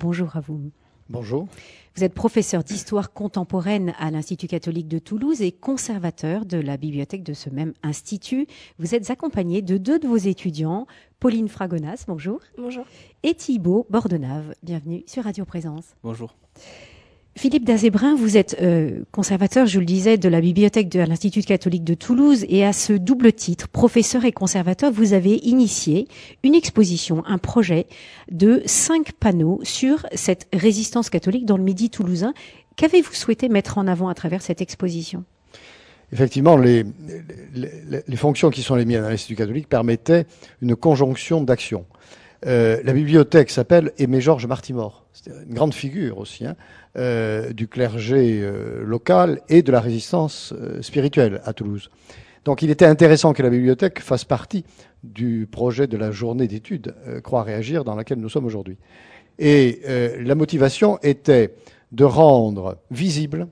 bonjour à vous. Bonjour. Vous êtes professeur d'histoire contemporaine à l'Institut catholique de Toulouse et conservateur de la bibliothèque de ce même institut. Vous êtes accompagné de deux de vos étudiants, Pauline Fragonnas, bonjour. Bonjour. Et Thibaut Bordenave, bienvenue sur Radio Présence. Bonjour. Philippe Dazébrin, vous êtes conservateur, je le disais, de la bibliothèque de l'Institut catholique de Toulouse et à ce double titre, professeur et conservateur, vous avez initié une exposition, un projet de 5 panneaux sur cette résistance catholique dans le Midi toulousain. Qu'avez-vous souhaité mettre en avant à travers cette exposition ? Effectivement, les fonctions qui sont les miennes à l'Institut catholique permettaient une conjonction d'actions. La bibliothèque s'appelle Aimé Georges Martimor. C'était une grande figure aussi du clergé local et de la résistance spirituelle à Toulouse. Donc il était intéressant que la bibliothèque fasse partie du projet de la journée d'études Croire et Agir dans laquelle nous sommes aujourd'hui. Et la motivation était de rendre visible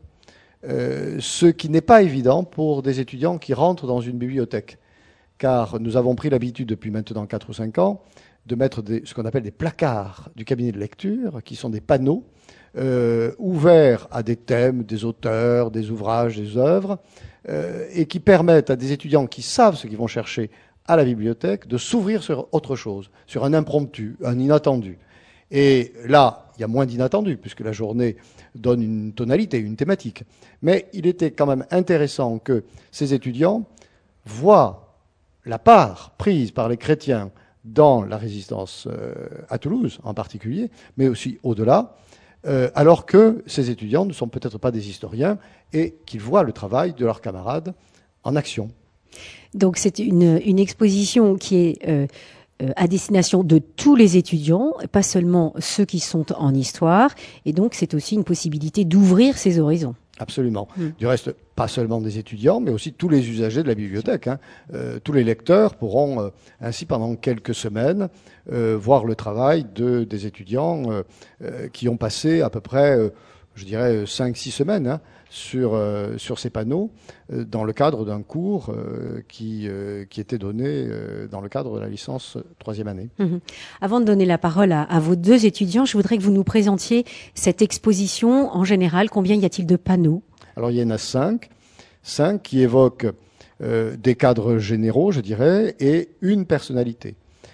ce qui n'est pas évident pour des étudiants qui rentrent dans une bibliothèque. Car nous avons pris l'habitude depuis maintenant 4 ou 5 ans de mettre ce qu'on appelle des placards du cabinet de lecture, qui sont des panneaux ouverts à des thèmes, des auteurs, des ouvrages, des œuvres, et qui permettent à des étudiants qui savent ce qu'ils vont chercher à la bibliothèque de s'ouvrir sur autre chose, sur un impromptu, un inattendu. Et là, il y a moins d'inattendu, puisque la journée donne une tonalité, une thématique. Mais il était quand même intéressant que ces étudiants voient la part prise par les chrétiens dans la résistance à Toulouse en particulier, mais aussi au-delà, alors que ces étudiants ne sont peut-être pas des historiens et qu'ils voient le travail de leurs camarades en action. Donc c'est une exposition qui est à destination de tous les étudiants, pas seulement ceux qui sont en histoire, et donc c'est aussi une possibilité d'ouvrir ces horizons. Absolument. Du reste, pas seulement des étudiants, mais aussi tous les usagers de la bibliothèque. Tous les lecteurs pourront ainsi, pendant quelques semaines, voir le travail des étudiants qui ont passé à peu près, je dirais, 5-6 semaines sur ces panneaux, dans le cadre d'un cours qui était donné dans le cadre de la licence 3e année. Avant de donner la parole à vos deux étudiants, je voudrais que vous nous présentiez cette exposition en général. Combien y a-t-il de panneaux ? Alors il y en a 5 qui évoquent des cadres généraux, je dirais, et une personnalité.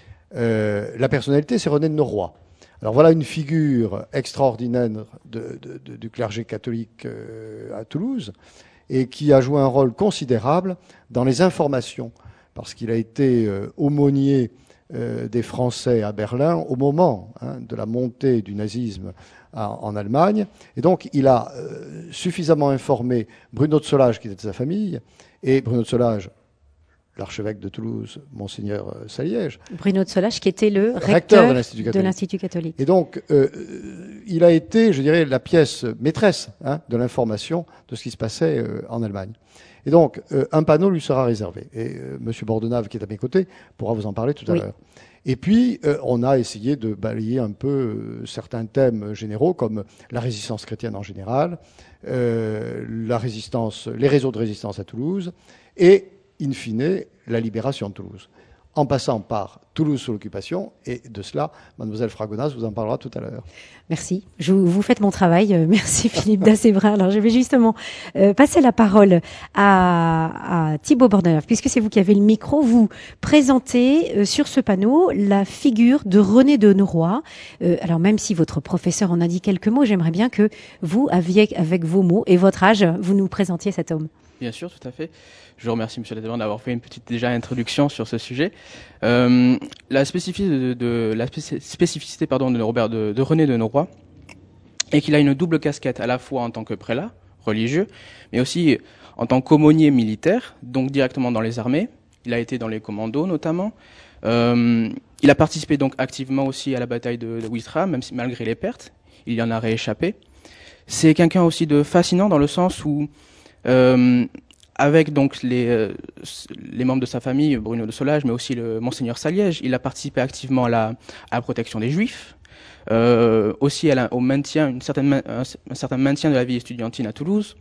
La personnalité, c'est René de Noroy. Alors voilà une figure extraordinaire du clergé catholique à Toulouse et qui a joué un rôle considérable dans les informations, parce qu'il a été aumônier des Français à Berlin au moment de la montée du nazisme en Allemagne. Et donc il a suffisamment informé Bruno de Solage, qui était de sa famille, et Bruno de Solage, l'archevêque de Toulouse, Monseigneur Saliège. Bruno de Solage, qui était le recteur de l'Institut catholique. Et donc, il a été, je dirais, la pièce maîtresse de l'information de ce qui se passait en Allemagne. Et donc, un panneau lui sera réservé. Et M. Bordenave, qui est à mes côtés, pourra vous en parler tout à l'heure. Et puis, on a essayé de balayer un peu certains thèmes généraux, comme la résistance chrétienne en général, la résistance, les réseaux de résistance à Toulouse, et in fine, la libération de Toulouse, en passant par Toulouse sous l'occupation, et de cela, mademoiselle Fragonnas vous en parlera tout à l'heure. Merci. Vous faites mon travail. Merci Philippe Dazébrin. Alors je vais justement passer la parole à Thibaut Bordenave, puisque c'est vous qui avez le micro. Vous présentez sur ce panneau la figure de René de Noroy. Alors même si votre professeur en a dit quelques mots, j'aimerais bien que vous, avec vos mots et votre âge, vous nous présentiez cet homme. Bien sûr, tout à fait. Je remercie M. Dazébrin d'avoir fait une petite introduction sur ce sujet. La spécificité de René de Noroy est qu'il a une double casquette, à la fois en tant que prélat religieux, mais aussi en tant qu'aumônier militaire, donc directement dans les armées. Il a été dans les commandos notamment. Il a participé donc activement aussi à la bataille de Ouistreham, même si malgré les pertes, il y en a rééchappé. C'est quelqu'un aussi de fascinant dans le sens où avec donc les membres de sa famille, Bruno de Solage, mais aussi le Monseigneur Saliège, il a participé activement à la protection des Juifs, aussi au maintien, un certain maintien de la vie estudiantine à Toulouse,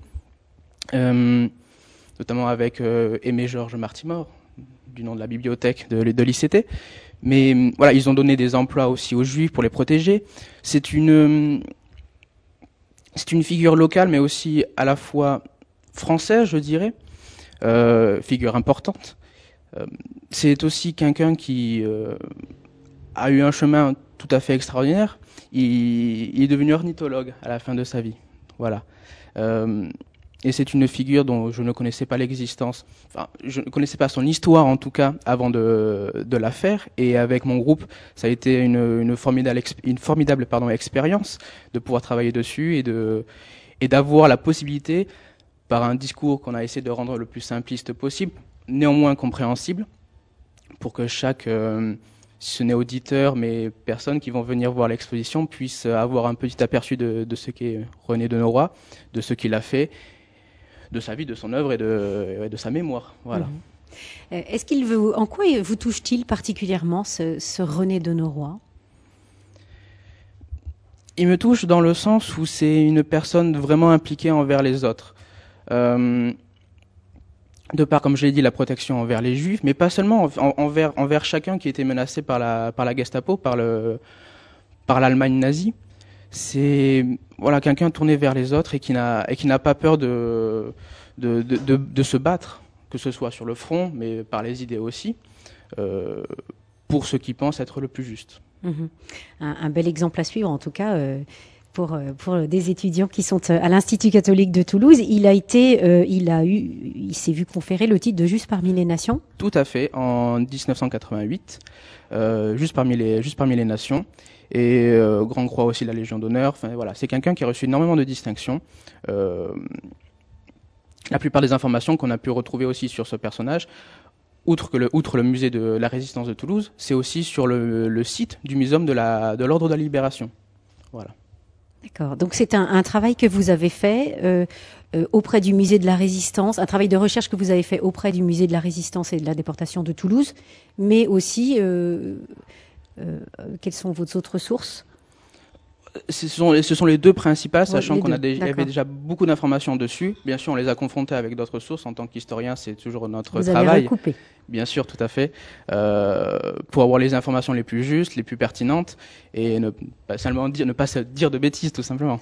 notamment avec Aimé Georges Martimor, du nom de la bibliothèque de l'ICT. Mais voilà, ils ont donné des emplois aussi aux Juifs pour les protéger. C'est une figure locale, mais aussi à la fois française, je dirais, figure importante. C'est aussi quelqu'un qui a eu un chemin tout à fait extraordinaire. Il est devenu ornithologue à la fin de sa vie. Voilà. Et c'est une figure dont je ne connaissais pas l'existence. Enfin, je ne connaissais pas son histoire, en tout cas, avant de la faire. Et avec mon groupe, ça a été une formidable expérience de pouvoir travailler dessus et d'avoir la possibilité, par un discours qu'on a essayé de rendre le plus simpliste possible, néanmoins compréhensible, pour que chaque, ce n'est auditeur, mais personnes qui vont venir voir l'exposition puissent avoir un petit aperçu de ce qu'est René de Noroy, de ce qu'il a fait, de sa vie, de son œuvre et de sa mémoire. Voilà. En quoi vous touche-t-il particulièrement ce René de Noroy ? Il me touche dans le sens où c'est une personne vraiment impliquée envers les autres. De par, comme je l'ai dit, la protection envers les Juifs, mais pas seulement envers chacun qui était menacé par la Gestapo, par l'Allemagne nazie. C'est voilà quelqu'un tourné vers les autres et qui n'a pas peur de se battre, que ce soit sur le front, mais par les idées aussi, pour ce qui pense être le plus juste. Un bel exemple à suivre, en tout cas, pour des étudiants qui sont à l'Institut catholique de Toulouse. Il s'est vu conférer le titre de Juste parmi les nations. Tout à fait, en 1988, juste parmi les nations. Et Grand Croix aussi, la Légion d'honneur. Enfin voilà, c'est quelqu'un qui a reçu énormément de distinctions. La plupart des informations qu'on a pu retrouver aussi sur ce personnage, outre le musée de la Résistance de Toulouse, c'est aussi sur le site du muséum de l'Ordre de la Libération. Voilà. D'accord. Donc c'est un travail que vous avez fait auprès du musée de la Résistance, un travail de recherche que vous avez fait auprès du musée de la Résistance et de la déportation de Toulouse, mais aussi quelles sont vos autres sources ? Ce sont les deux principales, sachant qu'il y avait déjà beaucoup d'informations dessus. Bien sûr, on les a confrontées avec d'autres sources. En tant qu'historien, c'est toujours notre travail. Vous avez recoupé. Bien sûr, tout à fait. Pour avoir les informations les plus justes, les plus pertinentes, et ne pas se dire de bêtises, tout simplement.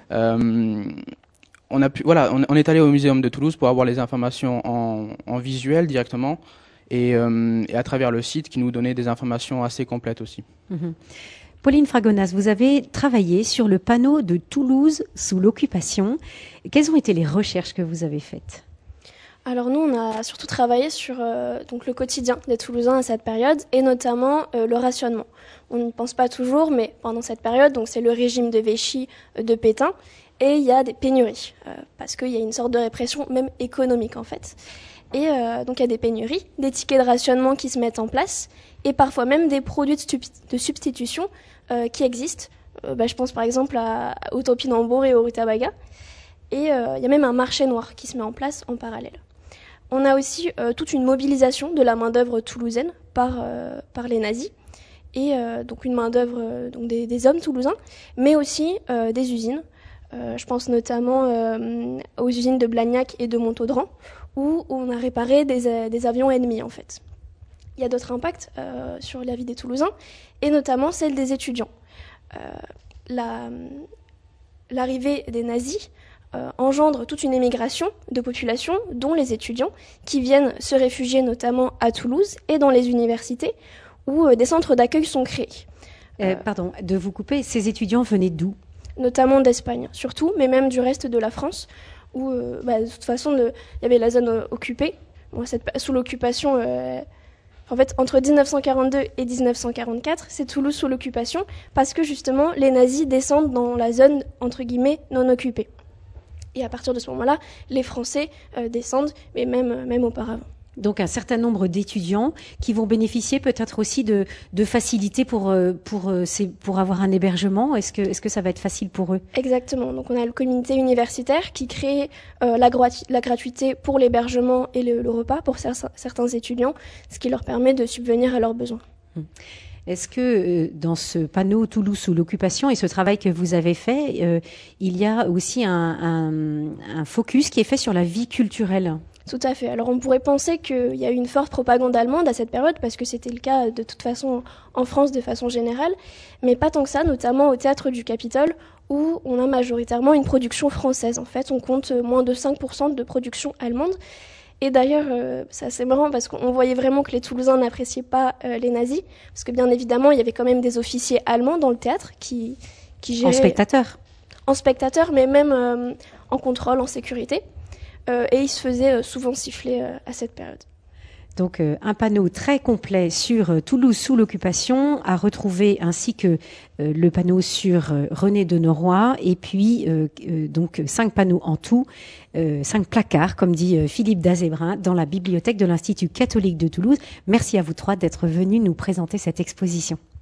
On est allé au Muséum de Toulouse pour avoir les informations en visuel directement, et à travers le site qui nous donnait des informations assez complètes aussi. Pauline Fragonnas, vous avez travaillé sur le panneau de Toulouse sous l'occupation. Quelles ont été les recherches que vous avez faites ? Alors nous, on a surtout travaillé sur donc le quotidien des Toulousains à cette période, et notamment le rationnement. On n'y pense pas toujours, mais pendant cette période, donc c'est le régime de Vichy de Pétain, et il y a des pénuries, parce qu'il y a une sorte de répression même économique en fait. Et donc il y a des pénuries, des tickets de rationnement qui se mettent en place, et parfois même des produits de substitution qui existent. Je pense par exemple au topinambour et au rutabaga. Et il y a même un marché noir qui se met en place en parallèle. On a aussi toute une mobilisation de la main-d'œuvre toulousaine par les nazis, et donc une main-d'œuvre donc des hommes toulousains, mais aussi des usines. Je pense notamment aux usines de Blagnac et de Montaudran, où on a réparé des avions ennemis en fait. Il y a d'autres impacts sur la vie des Toulousains, et notamment celle des étudiants. L'arrivée des nazis engendre toute une émigration de population, dont les étudiants, qui viennent se réfugier notamment à Toulouse et dans les universités, où des centres d'accueil sont créés. Pardon de vous couper, ces étudiants venaient d'où ? Notamment d'Espagne, surtout, mais même du reste de la France, où de toute façon, il y avait la zone occupée. Sous l'occupation, en fait, entre 1942 et 1944, c'est Toulouse sous l'occupation, parce que justement, les nazis descendent dans la zone, entre guillemets, non occupée. Et à partir de ce moment-là, les Français descendent, mais même auparavant. Donc un certain nombre d'étudiants qui vont bénéficier peut-être aussi de facilités pour avoir un hébergement. Est-ce que ça va être facile pour eux ? Exactement. Donc on a le comité universitaire qui crée la gratuité pour l'hébergement et le repas pour certains étudiants, ce qui leur permet de subvenir à leurs besoins. Est-ce que dans ce panneau Toulouse sous l'occupation et ce travail que vous avez fait, il y a aussi un focus qui est fait sur la vie culturelle ? Tout à fait. Alors on pourrait penser qu'il y a eu une forte propagande allemande à cette période, parce que c'était le cas de toute façon en France de façon générale, mais pas tant que ça, notamment au théâtre du Capitole, où on a majoritairement une production française. En fait, on compte moins de 5% de production allemande. Et d'ailleurs, c'est assez marrant parce qu'on voyait vraiment que les Toulousains n'appréciaient pas les nazis, parce que bien évidemment, il y avait quand même des officiers allemands dans le théâtre qui géraient... En spectateur, mais même en contrôle, en sécurité. Et ils se faisaient souvent siffler à cette période. Donc un panneau très complet sur Toulouse sous l'occupation à retrouver, ainsi que le panneau sur René de Noroy, et puis donc 5 panneaux en tout, 5 placards, comme dit Philippe Dazébrin, dans la bibliothèque de l'Institut catholique de Toulouse. Merci à vous 3 d'être venus nous présenter cette exposition.